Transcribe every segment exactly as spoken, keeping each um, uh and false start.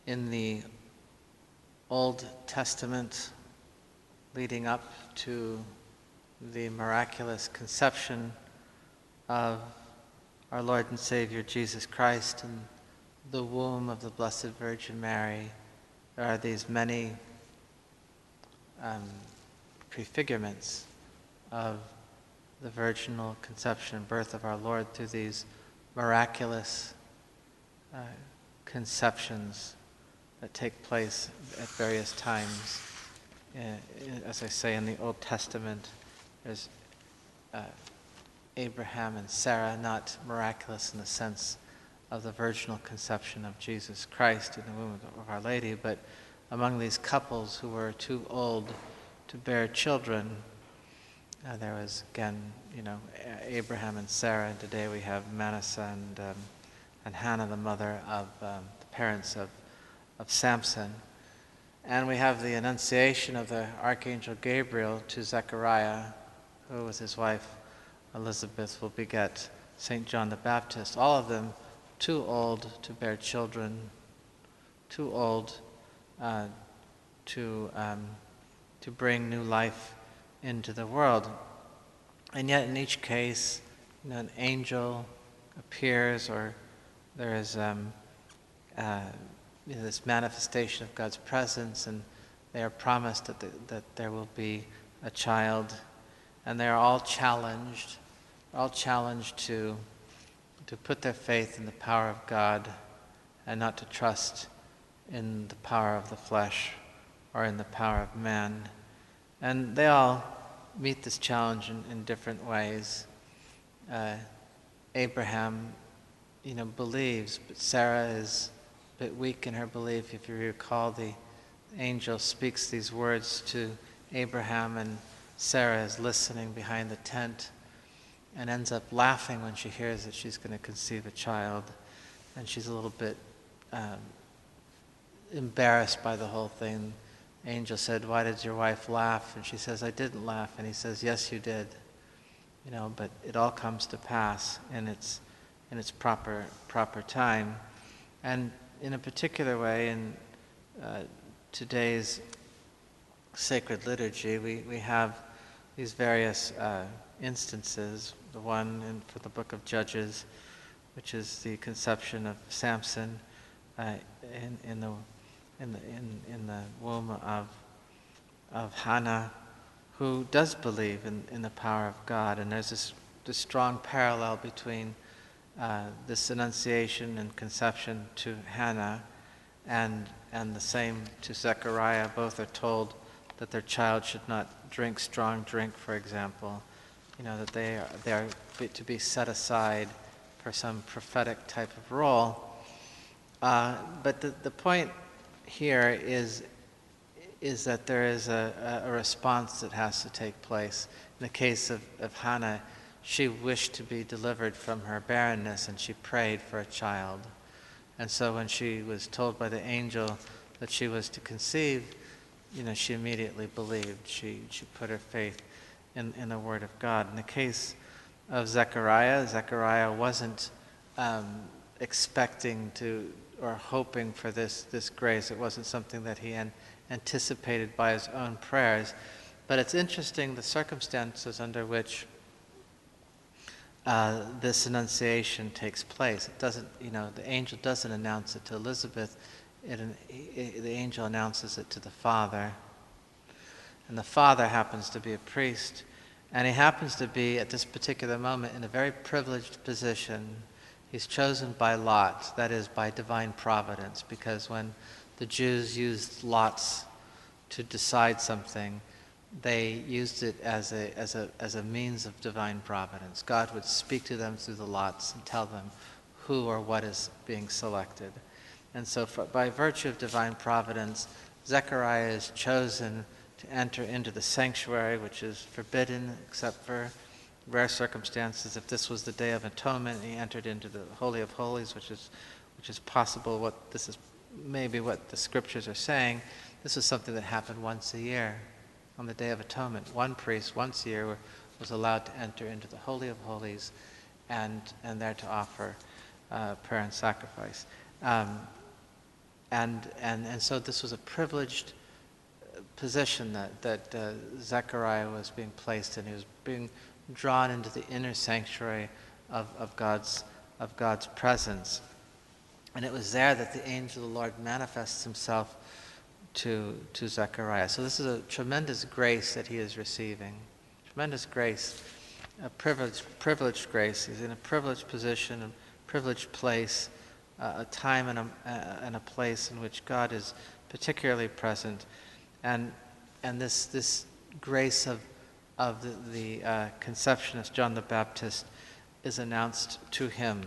in the Old Testament leading up to the miraculous conception of our Lord and Savior Jesus Christ in the womb of the Blessed Virgin Mary, there are these many um, prefigurements of the virginal conception and birth of our Lord through these miraculous uh, conceptions that take place at various times. Uh, as I say in the Old Testament, there's uh, Abraham and Sarah, not miraculous in the sense of the virginal conception of Jesus Christ in the womb of Our Lady, but among these couples who were too old to bear children, uh, there was again, you know, Abraham and Sarah, and today we have Manasseh and um, and Hannah, the mother of um, the parents of of Samson. And we have the annunciation of the Archangel Gabriel to Zechariah, who with his wife Elizabeth will beget Saint John the Baptist, all of them too old to bear children, too old uh, to, um, to bring new life into the world. And yet in each case, you know, an angel appears, or there is um, uh, you know, this manifestation of God's presence, and they are promised that, the, that there will be a child, and they are all challenged, all challenged to, to put their faith in the power of God and not to trust in the power of the flesh or in the power of man. And they all meet this challenge in, in different ways. Uh, Abraham, you know, believes, but Sarah is a bit weak in her belief. If you recall, the angel speaks these words to Abraham, and Sarah is listening behind the tent and ends up laughing when she hears that she's going to conceive a child. And she's a little bit um, embarrassed by the whole thing. The angel said, "Why did your wife laugh?" And she says, "I didn't laugh." And he says, "Yes, you did. You know, but it all comes to pass in its in its proper proper time." And in a particular way, in uh, today's sacred liturgy, we, we have these various uh, instances. The one in, for the book of Judges, which is the conception of Samson uh, in, in the in the in, in the womb of of Hannah, who does believe in, in the power of God. And there's this, this strong parallel between uh, this annunciation and conception to Hannah and and the same to Zechariah. Both are told that their child should not drink strong drink, for example. You know, that they are, they are to be set aside for some prophetic type of role. Uh, but the, the point here is is that there is a, a response that has to take place. In the case of, of Hannah, she wished to be delivered from her barrenness, and she prayed for a child. And so when she was told by the angel that she was to conceive, you know, she immediately believed. She, she put her faith in, in the word of God. In the case of Zechariah, Zechariah wasn't um, expecting to or hoping for this, this grace. It wasn't something that he an, anticipated by his own prayers. But it's interesting the circumstances under which uh, this annunciation takes place. It doesn't, you know, the angel doesn't announce it to Elizabeth. It, it, the angel announces it to the father. And the father happens to be a priest, and he happens to be, at this particular moment, in a very privileged position. He's chosen by lot, that is, by divine providence, because when the Jews used lots to decide something, they used it as a, as a, as a means of divine providence. God would speak to them through the lots and tell them who or what is being selected. And so for, by virtue of divine providence, Zechariah is chosen to enter into the sanctuary, which is forbidden except for rare circumstances. If this was the Day of Atonement, he entered into the Holy of Holies, which is which is possible. What this is maybe what the scriptures are saying. This is something that happened once a year, on the Day of Atonement. One priest once a year was allowed to enter into the Holy of Holies, and and there to offer uh, prayer and sacrifice. Um, and, and, and so this was a privileged position that, that uh, Zechariah was being placed in. He was being drawn into the inner sanctuary of, of, God's, of God's presence. And it was there that the angel of the Lord manifests himself to, to Zechariah. So this is a tremendous grace that he is receiving. Tremendous grace, a privileged, privileged grace. He's in a privileged position, a privileged place, uh, a time and a, uh, and a place in which God is particularly present. And, and this, this grace of, of the, the uh, conception of John the Baptist is announced to him.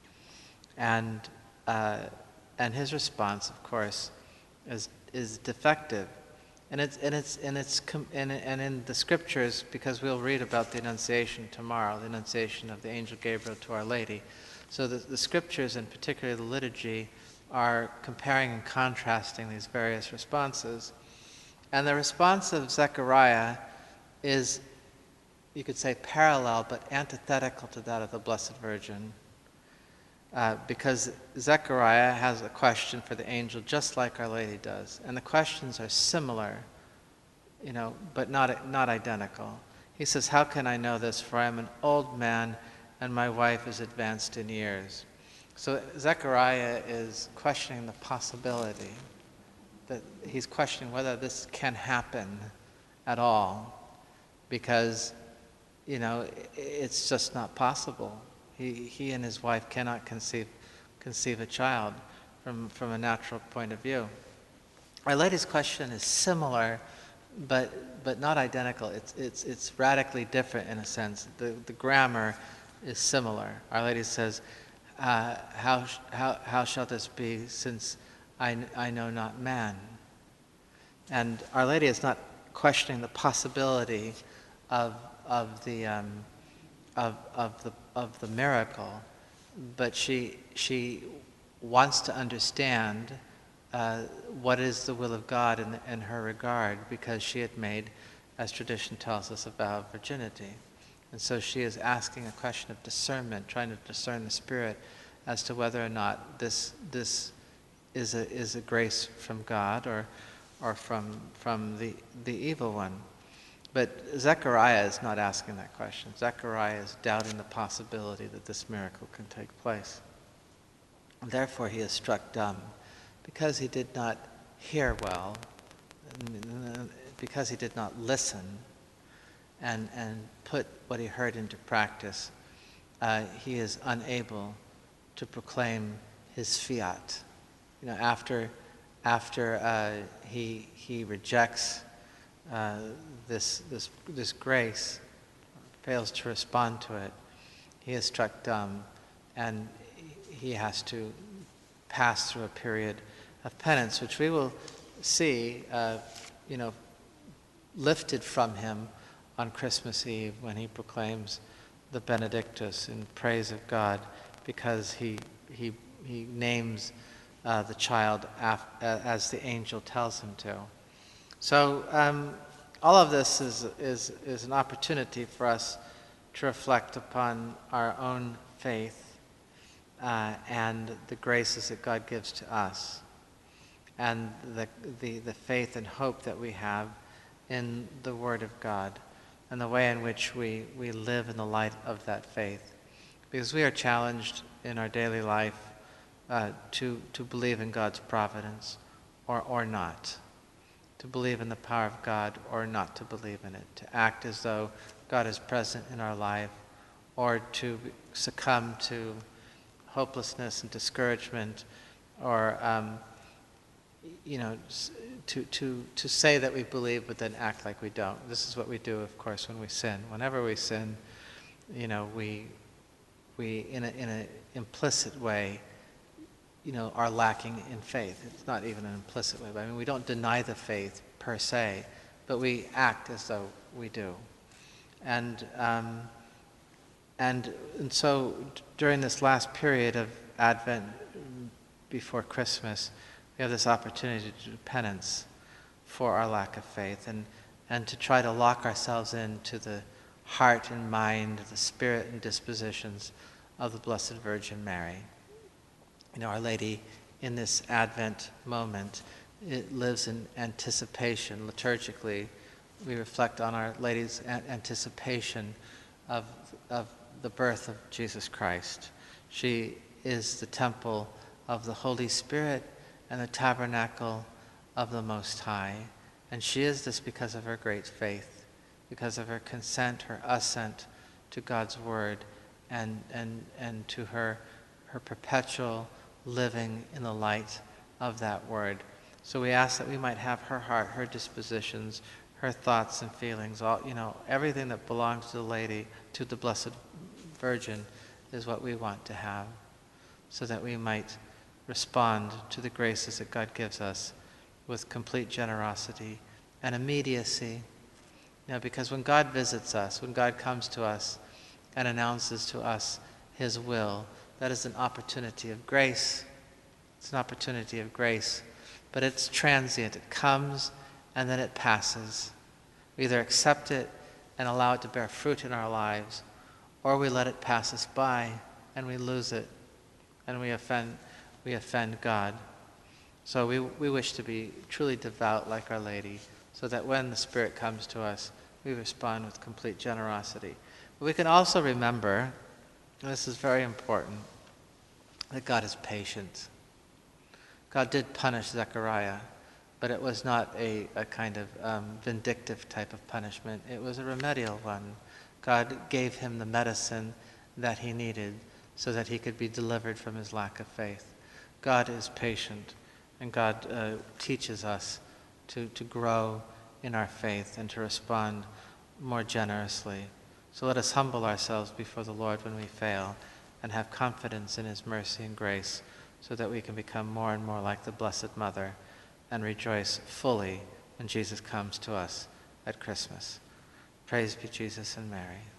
And, uh, and his response, of course, is, is defective. And it's, and it's, and it's, and, and in the scriptures, because we'll read about the Annunciation tomorrow, the Annunciation of the angel Gabriel to Our Lady. So the, the scriptures, and particularly the liturgy, are comparing and contrasting these various responses. And the response of Zechariah is, you could say, parallel but antithetical to that of the Blessed Virgin. Uh, because Zechariah has a question for the angel just like Our Lady does. And the questions are similar, you know, but not, not identical. He says, "How can I know this? For I am an old man and my wife is advanced in years." So Zechariah is questioning the possibility, that he's questioning whether this can happen at all, because, you know, it's just not possible. He, he and his wife cannot conceive, conceive a child from, from a natural point of view. Our Lady's question is similar, but, but not identical. It's, it's, it's radically different in a sense. The, the grammar is similar. Our Lady says, uh, how, how, how shall this be, since I, I know not man? And Our Lady is not questioning the possibility of, of, the, um, of, of, the, of the miracle, but she, she wants to understand uh, what is the will of God in, in her regard, because she had made, as tradition tells us, a vow of virginity. And so she is asking a question of discernment, trying to discern the Spirit as to whether or not this, this is, a, is a grace from God or, or from, from the, the evil one. But Zechariah is not asking that question. Zechariah is doubting the possibility that this miracle can take place. And therefore he is struck dumb, because he did not hear well, because he did not listen and, and put what he heard into practice. Uh, he is unable to proclaim his fiat. You know, after, after uh, he, he rejects Uh, this, this, this grace, fails to respond to it, he is struck dumb, and he has to pass through a period of penance, which we will see, uh, you know, lifted from him on Christmas Eve when he proclaims the Benedictus in praise of God, because he, he, he names uh, the child af- as the angel tells him to. So um, all of this is, is, is an opportunity for us to reflect upon our own faith uh, and the graces that God gives to us, and the, the, the faith and hope that we have in the Word of God, and the way in which we, we live in the light of that faith. Because we are challenged in our daily life uh, to, to believe in God's providence or, or not. To believe in the power of God or not to believe in it, to act as though God is present in our life, or to succumb to hopelessness and discouragement, or um, you know, to, to, to say that we believe but then act like we don't. This is what we do, of course, when we sin. Whenever we sin, you know, we, we in a, in an implicit way, you know, are lacking in faith. It's not even an implicit way, but I mean, we don't deny the faith per se, but we act as though we do. And um, and and so during this last period of Advent before Christmas, we have this opportunity to do penance for our lack of faith, and and to try to lock ourselves into the heart and mind, the spirit and dispositions of the Blessed Virgin Mary. You know, Our Lady in this Advent moment. It lives in anticipation. Liturgically, we reflect on Our Lady's anticipation of, of the birth of Jesus Christ. She is the temple of the Holy Spirit and the tabernacle of the Most High. And she is this because of her great faith, because of her consent, her assent to God's word, and, and, and to her, her perpetual living in the light of that word. So we ask that we might have her heart, her dispositions, her thoughts and feelings, all, you know, everything that belongs to the Lady, to the Blessed Virgin, is what we want to have, so that we might respond to the graces that God gives us with complete generosity and immediacy. You know, because when God visits us, when God comes to us and announces to us his will, that is an opportunity of grace. It's an opportunity of grace, but it's transient. It comes and then it passes. We either accept it and allow it to bear fruit in our lives, or we let it pass us by and we lose it and we offend, we offend God. So we, we wish to be truly devout like Our Lady, so that when the Spirit comes to us, we respond with complete generosity. But we can also remember, and this is very important, that God is patient. God did punish Zechariah, but it was not a, a kind of um, vindictive type of punishment. It was a remedial one. God gave him the medicine that he needed so that he could be delivered from his lack of faith. God is patient, and God uh, teaches us to, to grow in our faith and to respond more generously. So let us humble ourselves before the Lord when we fail and have confidence in his mercy and grace, so that we can become more and more like the Blessed Mother and rejoice fully when Jesus comes to us at Christmas. Praise be Jesus and Mary.